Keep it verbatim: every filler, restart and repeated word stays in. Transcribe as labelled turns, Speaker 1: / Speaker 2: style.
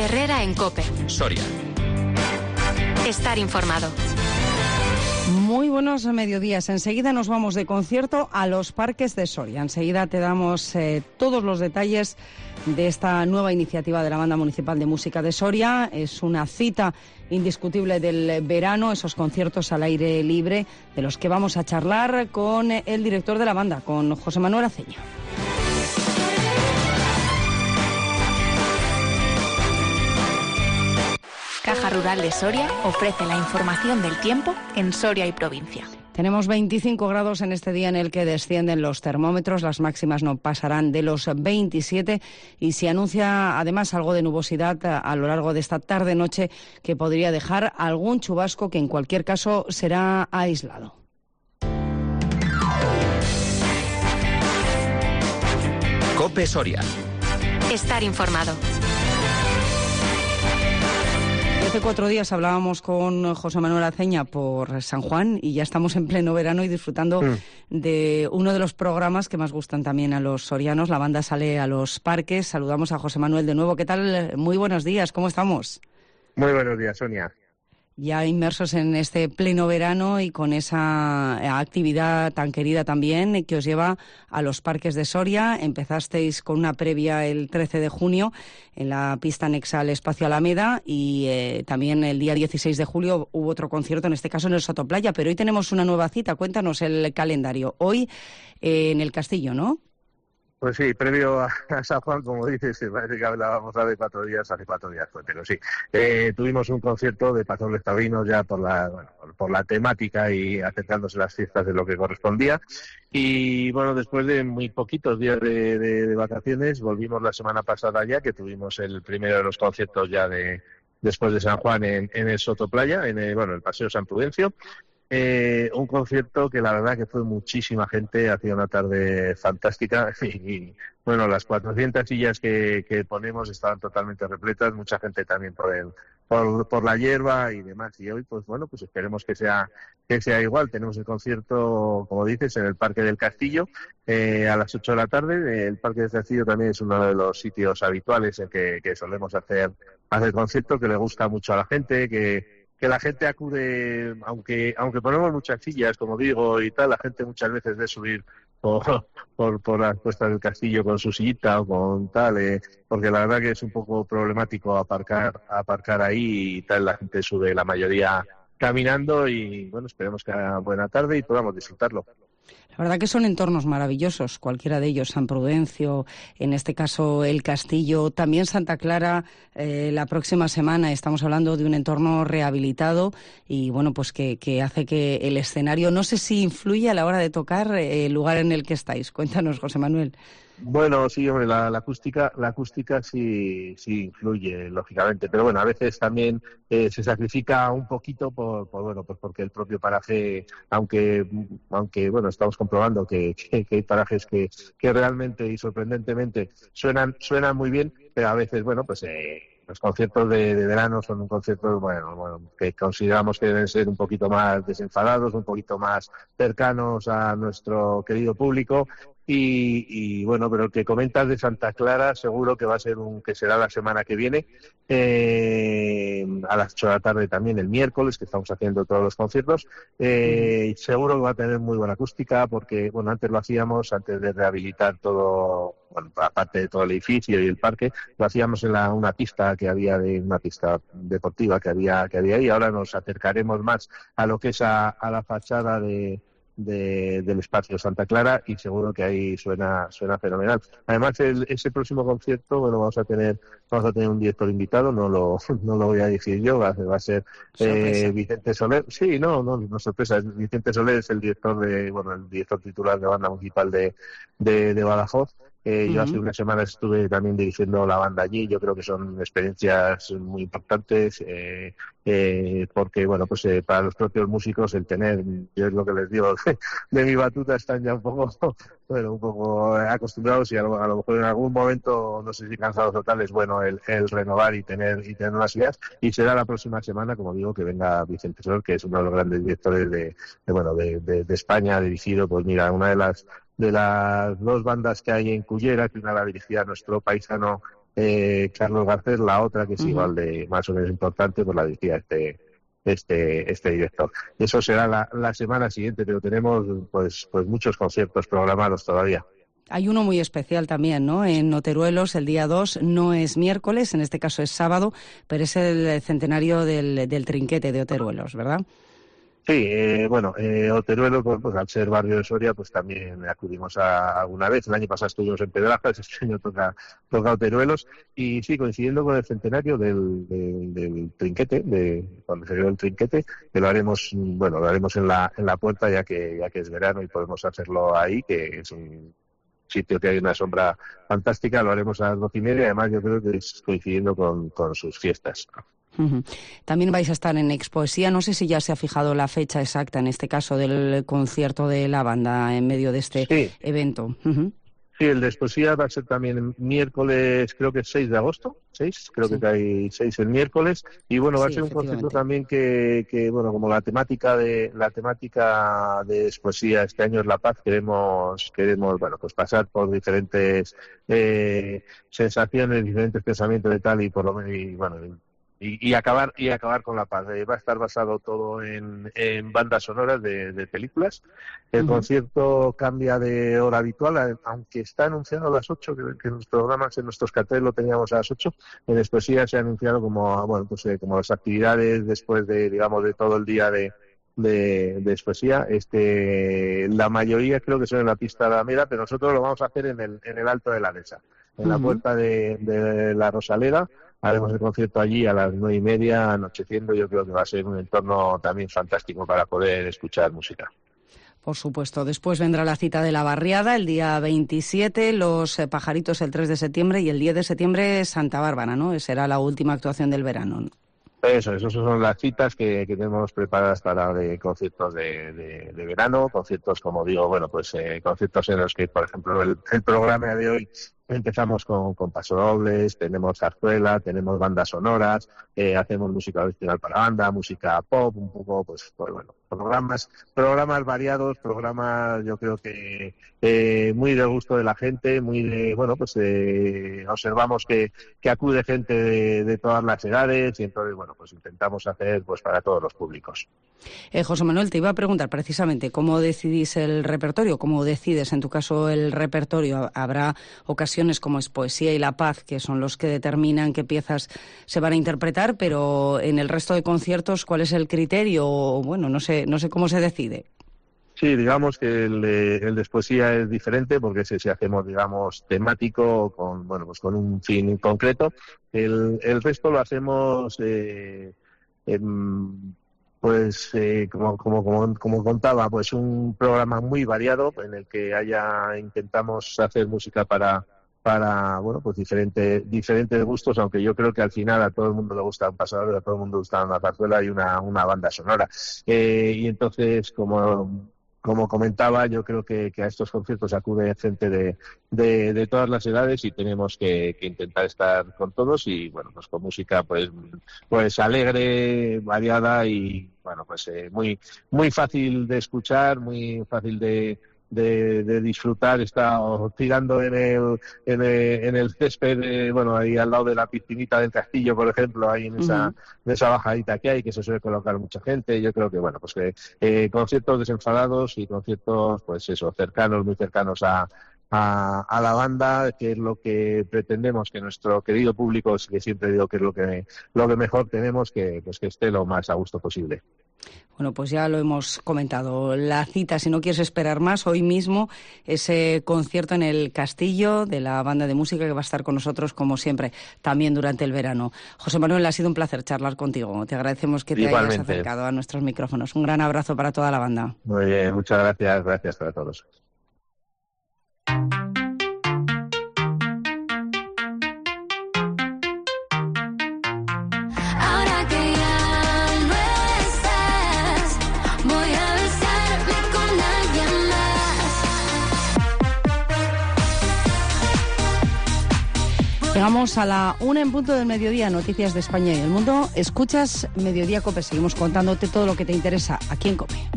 Speaker 1: Herrera en COPE.
Speaker 2: Soria.
Speaker 1: Estar informado.
Speaker 3: Muy buenos mediodías. Enseguida nos vamos de concierto a los parques de Soria. Enseguida te damos eh, todos los detalles de esta nueva iniciativa de la Banda Municipal de Música de Soria. Es una cita indiscutible del verano, esos conciertos al aire libre, de los que vamos a charlar con el director de la banda, con José Manuel Aceña.
Speaker 4: Caja Rural de Soria ofrece la información del tiempo en Soria y provincia.
Speaker 3: Tenemos veinticinco grados en este día en el que descienden los termómetros, las máximas no pasarán de los veintisiete y se anuncia además algo de nubosidad a, a lo largo de esta tarde-noche que podría dejar algún chubasco que en cualquier caso será aislado.
Speaker 2: COPE Soria.
Speaker 1: Estar informado.
Speaker 3: Hace cuatro días hablábamos con José Manuel Aceña por San Juan y ya estamos en pleno verano y disfrutando mm. de uno de los programas que más gustan también a los sorianos. La banda sale a los parques. Saludamos a José Manuel de nuevo. ¿Qué tal? Muy buenos días. ¿Cómo estamos?
Speaker 5: Muy buenos días, Sonia.
Speaker 3: Ya inmersos en este pleno verano y con esa actividad tan querida también que os lleva a los parques de Soria. Empezasteis con una previa el trece de junio en la pista anexa al Espacio Alameda y eh, también el día dieciséis de julio hubo otro concierto, en este caso en el Sotoplaya, pero hoy tenemos una nueva cita. Cuéntanos el calendario. Hoy eh, en el Castillo, ¿no?
Speaker 5: Pues sí, previo a, a San Juan, como dices, parece que hablábamos hace cuatro días, hace cuatro días fue, pero sí. Eh, tuvimos un concierto de pastores taurinos ya por la, bueno, por la temática y acercándose las fiestas de lo que correspondía. Y bueno, después de muy poquitos días de, de, de vacaciones, volvimos la semana pasada ya, que tuvimos el primero de los conciertos ya de después de San Juan en, en el Sotoplaya, en el, bueno, el Paseo San Prudencio. Eh, un concierto que la verdad que fue muchísima gente, hacía una tarde fantástica y, y bueno, las cuatrocientas sillas que, que ponemos estaban totalmente repletas, mucha gente también por el por, por la hierba y demás, y hoy pues bueno, pues esperemos que sea que sea igual. Tenemos el concierto, como dices, en el Parque del Castillo eh, a las ocho de la tarde. El Parque del Castillo también es uno de los sitios habituales en que, que solemos hacer hacer conciertos, que le gusta mucho a la gente, que que la gente acude, aunque aunque ponemos muchas sillas, como digo, y tal, la gente muchas veces ve subir por, por, por las puestas del castillo con su sillita o con tal, eh, porque la verdad que es un poco problemático aparcar aparcar ahí y tal, la gente sube la mayoría caminando y bueno, esperemos que haga buena tarde y podamos disfrutarlo.
Speaker 3: La verdad que son entornos maravillosos, cualquiera de ellos, San Prudencio, en este caso el Castillo, también Santa Clara, eh, la próxima semana estamos hablando de un entorno rehabilitado y bueno, pues que, que hace que el escenario, no sé si influye a la hora de tocar eh, el lugar en el que estáis. Cuéntanos, José Manuel.
Speaker 5: Bueno, sí, hombre, la, la acústica, la acústica sí, sí influye, lógicamente, pero bueno, a veces también eh, se sacrifica un poquito por, por bueno, pues porque el propio paraje, aunque, aunque bueno, estamos comprobando que, que, que hay parajes que, que realmente y sorprendentemente suenan, suenan muy bien, pero a veces, bueno, pues eh, los conciertos de, de verano son un conciertos, bueno, bueno, que consideramos que deben ser un poquito más desenfadados, un poquito más cercanos a nuestro querido público. Y, y bueno, pero el que comentas de Santa Clara seguro que va a ser un que será la semana que viene, eh, a las ocho de la tarde también el miércoles, que estamos haciendo todos los conciertos. Eh, seguro que va a tener muy buena acústica porque, bueno, antes lo hacíamos, antes de rehabilitar todo, bueno, aparte de todo el edificio y el parque, lo hacíamos en la, una pista que había, de una pista deportiva que había, que había ahí. Ahora nos acercaremos más a lo que es a, a la fachada de De, del espacio Santa Clara y seguro que ahí suena suena fenomenal. Además, el, ese próximo concierto, bueno, vamos a tener vamos a tener un director invitado, no lo no lo voy a decir yo, va, va a ser eh, Vicente Soler. Sí, no, no, no sorpresa. Vicente Soler es el director de, bueno, el director titular de banda municipal de de, de Badajoz. Eh, uh-huh. Yo hace unas semanas estuve también dirigiendo la banda allí. Yo creo que son experiencias muy importantes eh, eh, porque, bueno, pues eh, para los propios músicos el tener, yo es lo que les digo, de mi batuta están ya un poco, bueno, un poco acostumbrados y a lo, a lo mejor en algún momento, no sé si cansados totales, bueno, el, el renovar y tener y tener unas ideas. Y será la próxima semana, como digo, que venga Vicente Soler, que es uno de los grandes directores de, de bueno, de, de, de España, dirigido, pues mira, una de las de las dos bandas que hay en Cullera, que una la dirigía nuestro paisano eh, Carlos Garcés, la otra, que es uh-huh. igual de más o menos importante, pues la dirigía este este este director. Eso será la, la semana siguiente, pero tenemos pues pues muchos conciertos programados todavía.
Speaker 3: Hay uno muy especial también, ¿no? En Oteruelos, el día dos, no es miércoles, en este caso es sábado, pero es el centenario del, del Trinquete de Oteruelos, ¿verdad?
Speaker 5: Sí, eh, bueno, eh, Oteruelos, pues, pues al ser barrio de Soria, pues también acudimos a alguna vez. El año pasado estuvimos en Pedrajas, este año toca, toca Oteruelos. Y sí, coincidiendo con el centenario del, del, del Trinquete, de cuando se creó el Trinquete, que lo haremos, bueno, lo haremos en la, en la puerta, ya que, ya que es verano y podemos hacerlo ahí, que es un sitio que hay una sombra fantástica. Lo haremos a las doce y media, además yo creo que es coincidiendo con, con sus fiestas.
Speaker 3: Uh-huh. También vais a estar en Expoesía, no sé si ya se ha fijado la fecha exacta, en este caso, del concierto de la banda en medio de este
Speaker 5: sí.
Speaker 3: evento. Uh-huh.
Speaker 5: Sí, el de Expoesía va a ser también miércoles, creo que es seis de agosto, seis, creo sí. que hay seis el miércoles, y bueno, va sí, a ser un concierto también que, que, bueno, como la temática de la temática de Expoesía este año es la paz, queremos, queremos, bueno, pues pasar por diferentes eh, sensaciones, diferentes pensamientos de tal, y por lo menos, y, bueno, Y, y acabar y acabar con la paz. Eh, va a estar basado todo en, en bandas sonoras de, de películas. El uh-huh. concierto cambia de hora habitual, aunque está anunciado a las ocho, que, que en los programas, en nuestros carteles lo teníamos a las ocho. En Expoesía se ha anunciado como, bueno, pues eh, como las actividades después de, digamos, de todo el día de de, de Expoesía. Este, la mayoría creo que son en la pista de Alameda, pero nosotros lo vamos a hacer en el, en el Alto de la Dehesa, en uh-huh. la puerta de, de la Rosaleda. Haremos el concierto allí a las nueve y media, anocheciendo. Yo creo que va a ser un entorno también fantástico para poder escuchar música.
Speaker 3: Por supuesto. Después vendrá la cita de la barriada el día veintisiete, los eh, Pajaritos el tres de septiembre y el diez de septiembre Santa Bárbara, ¿no? Será la última actuación del verano.
Speaker 5: Eso, esas son las citas que, que tenemos preparadas para de conciertos de, de, de verano, conciertos, como digo, bueno, pues eh, conciertos en los que, por ejemplo, el, el programa de hoy empezamos con, con pasodobles, tenemos zarzuela, tenemos bandas sonoras, eh, hacemos música original para banda, música pop, un poco, pues, pues bueno, programas, programas variados, programas, yo creo que eh, muy de gusto de la gente, muy de, bueno, pues eh, observamos que, que acude gente de, de todas las edades y entonces, bueno, pues intentamos hacer pues para todos los públicos.
Speaker 3: Eh, José Manuel, te iba a preguntar precisamente cómo decidís el repertorio, cómo decides en tu caso el repertorio. Habrá ocasiones como Expoesía y La Paz, que son los que determinan qué piezas se van a interpretar, pero en el resto de conciertos, ¿cuál es el criterio? Bueno, no sé, no sé cómo se decide.
Speaker 5: Sí, digamos que el de, el de Expoesía es diferente porque si, si hacemos, digamos, temático, con, bueno, pues con un fin concreto. El, el resto lo hacemos, eh, en, pues, eh, como, como, como, como contaba, pues un programa muy variado en el que haya, intentamos hacer música para para, bueno, pues diferentes diferentes gustos, aunque yo creo que al final a todo el mundo le gusta un pasador, a todo el mundo le gusta una zarzuela y una, una banda sonora. Eh, y entonces, como como comentaba, yo creo que, que a estos conciertos acude gente de, de, de todas las edades y tenemos que, que intentar estar con todos y, bueno, pues con música pues pues alegre, variada y, bueno, pues eh, muy muy fácil de escuchar, muy fácil de De, de disfrutar. Está tirando en el en el, en el césped, eh, bueno, ahí al lado de la piscinita del castillo, por ejemplo, ahí en esa, uh-huh. en esa bajadita que hay, que se suele colocar mucha gente. Yo creo que, bueno, pues que eh, conciertos desenfadados y conciertos, pues eso, cercanos, muy cercanos a A, a la banda, que es lo que pretendemos que nuestro querido público, que siempre digo que es lo que lo que mejor tenemos, que pues que esté lo más a gusto posible.
Speaker 3: Bueno, pues ya lo hemos comentado. La cita, si no quieres esperar más, hoy mismo ese concierto en el Castillo de la banda de música que va a estar con nosotros, como siempre, también durante el verano. José Manuel, ha sido un placer charlar contigo. Te agradecemos que te
Speaker 5: Igualmente.
Speaker 3: hayas acercado a nuestros micrófonos. Un gran abrazo para toda la banda.
Speaker 5: Muy bien, muchas gracias. Gracias para todos.
Speaker 3: Llegamos a la una en punto del mediodía, noticias de España y el mundo. Escuchas Mediodía COPE, seguimos contándote todo lo que te interesa aquí en COPE.